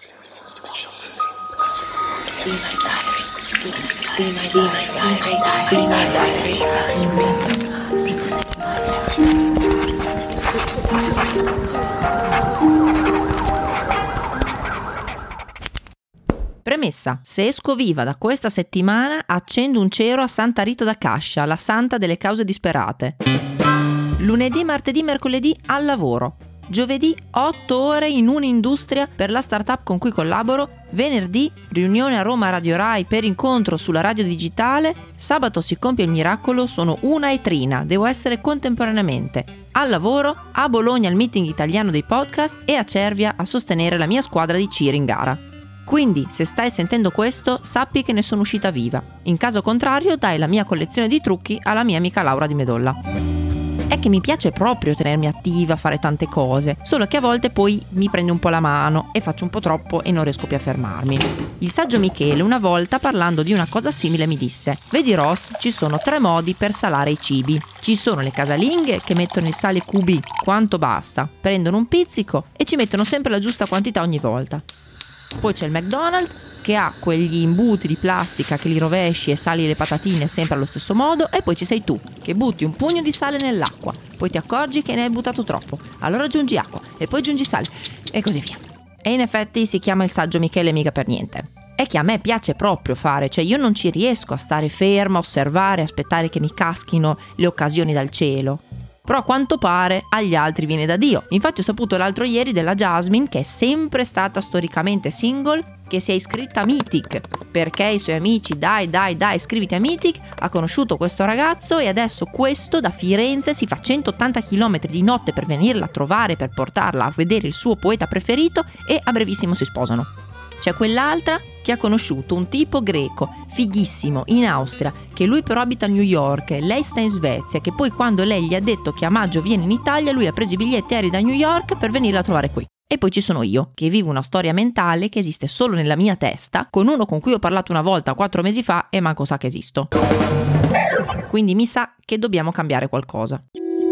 Premessa: se esco viva da questa settimana, accendo un cero a Santa Rita da Cascia, la santa delle cause disperate. Lunedì, martedì, mercoledì al lavoro. Giovedì 8 ore in un'industria per la startup con cui collaboro. Venerdì riunione a Roma Radio Rai per incontro sulla radio digitale. Sabato si compie il miracolo, sono una e trina, devo essere contemporaneamente al lavoro, a Bologna al meeting italiano dei podcast e a Cervia a sostenere la mia squadra di cheer in gara. Quindi, se stai sentendo questo, sappi che ne sono uscita viva. In caso contrario, dai la mia collezione di trucchi alla mia amica Laura di Medolla. È che mi piace proprio tenermi attiva, fare tante cose, solo che a volte poi mi prende un po' la mano e faccio un po' troppo e non riesco più a fermarmi. Il saggio Michele una volta, parlando di una cosa simile, mi disse: vedi Ross, ci sono 3 modi per salare i cibi. Ci sono le casalinghe che mettono il sale QB quanto basta, prendono un pizzico e ci mettono sempre la giusta quantità ogni volta. Poi c'è il McDonald's che ha quegli imbuti di plastica che li rovesci e sali le patatine sempre allo stesso modo, e poi ci sei tu che butti un pugno di sale nell'acqua, poi ti accorgi che ne hai buttato troppo, allora aggiungi acqua e poi aggiungi sale e così via. E in effetti si chiama il saggio Michele mica per niente. È che a me piace proprio fare, cioè io non ci riesco a stare ferma, osservare, aspettare che mi caschino le occasioni dal cielo. Però a quanto pare agli altri viene da Dio. Infatti ho saputo l'altro ieri della Jasmine, che è sempre stata storicamente single, che si è iscritta a Mythic perché i suoi amici dai iscriviti a Mythic, ha conosciuto questo ragazzo e adesso questo da Firenze si fa 180 km di notte per venirla a trovare, per portarla a vedere il suo poeta preferito, e a brevissimo si sposano. C'è quell'altra che ha conosciuto un tipo greco, fighissimo, in Austria, che lui però abita a New York, lei sta in Svezia, che poi quando lei gli ha detto che a maggio viene in Italia, lui ha preso i biglietti aerei da New York per venirla a trovare qui. E poi ci sono io, che vivo una storia mentale che esiste solo nella mia testa, con uno con cui ho parlato una volta 4 mesi fa e manco sa che esisto. Quindi mi sa che dobbiamo cambiare qualcosa.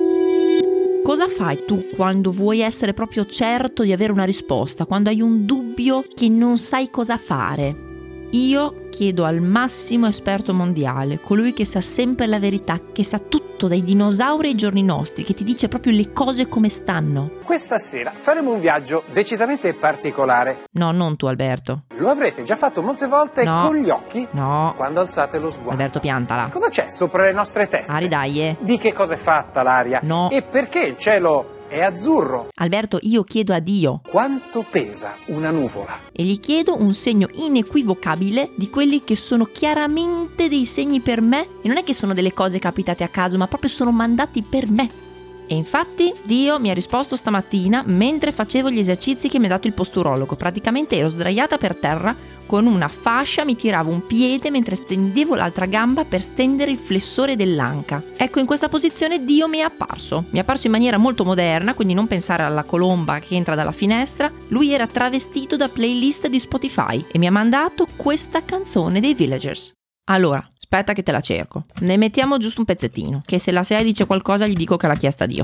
Cosa fai tu quando vuoi essere proprio certo di avere una risposta, quando hai un dubbio che non sai cosa fare? Io chiedo al massimo esperto mondiale, colui che sa sempre la verità, che sa tutto dai dinosauri ai giorni nostri, che ti dice proprio le cose come stanno. Questa sera faremo un viaggio decisamente particolare. No, non tu Alberto. Lo avrete già fatto molte volte con gli occhi? No. Quando alzate lo sguardo. Alberto, piantala. Cosa c'è sopra le nostre teste? Ari, dai. Di che cosa è fatta l'aria? No. E perché il cielo è azzurro? Alberto, io chiedo a Dio. Quanto pesa una nuvola? E gli chiedo un segno inequivocabile di quelli che sono chiaramente dei segni per me, e non è che sono delle cose capitate a caso, ma proprio sono mandati per me. E infatti Dio mi ha risposto stamattina mentre facevo gli esercizi che mi ha dato il posturologo. Praticamente ero sdraiata per terra, con una fascia mi tiravo un piede mentre stendevo l'altra gamba per stendere il flessore dell'anca. Ecco, in questa posizione Dio mi è apparso. Mi è apparso in maniera molto moderna, quindi non pensare alla colomba che entra dalla finestra. Lui era travestito da playlist di Spotify e mi ha mandato questa canzone dei Villagers. Allora, aspetta che te la cerco. Ne mettiamo giusto un pezzettino, che se la SEA dice qualcosa gli dico che l'ha chiesta Dio.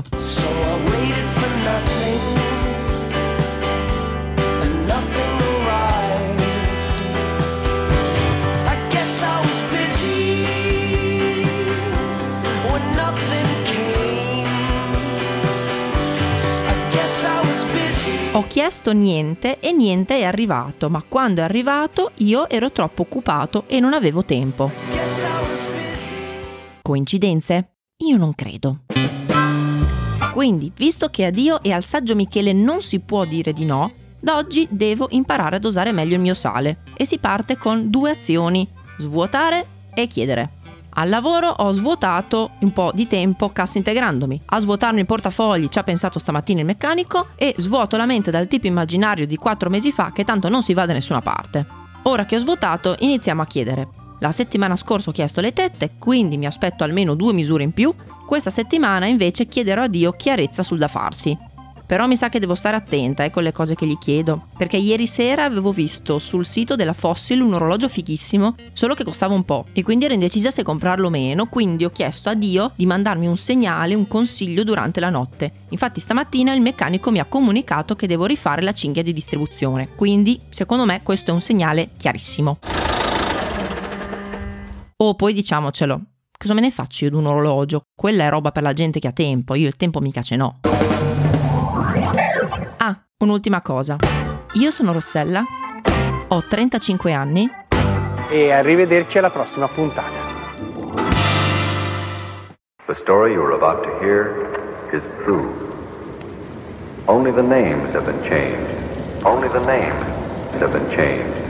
Ho chiesto niente e niente è arrivato, ma quando è arrivato io ero troppo occupato e non avevo tempo. Coincidenze? Io non credo. Quindi, visto che a Dio e al saggio Michele non si può dire di no, da oggi devo imparare a dosare meglio il mio sale. E si parte con 2 azioni: svuotare e chiedere. Al lavoro ho svuotato un po' di tempo cassa integrandomi. A svuotarmi il portafogli ci ha pensato stamattina il meccanico, e svuoto la mente dal tipo immaginario di 4 mesi fa che tanto non si va da nessuna parte. Ora che ho svuotato iniziamo a chiedere. La settimana scorsa ho chiesto le tette, quindi mi aspetto almeno 2 misure in più. Questa settimana invece chiederò a Dio chiarezza sul da farsi. però mi sa che devo stare attenta con le cose che gli chiedo, perché ieri sera avevo visto sul sito della Fossil un orologio fighissimo, solo che costava un po' e quindi ero indecisa se comprarlo o meno, quindi ho chiesto a Dio di mandarmi un segnale, un consiglio durante la notte. Infatti stamattina il meccanico mi ha comunicato che devo rifare la cinghia di distribuzione, quindi secondo me questo è un segnale chiarissimo. Poi diciamocelo, cosa me ne faccio io di un orologio? Quella è roba per la gente che ha tempo, io il tempo mica ce n'ho. Ah, un'ultima cosa. Io sono Rossella, ho 35 anni e arrivederci alla prossima puntata. The story you are about to hear is true. Only the names have been changed. Only the names have been changed.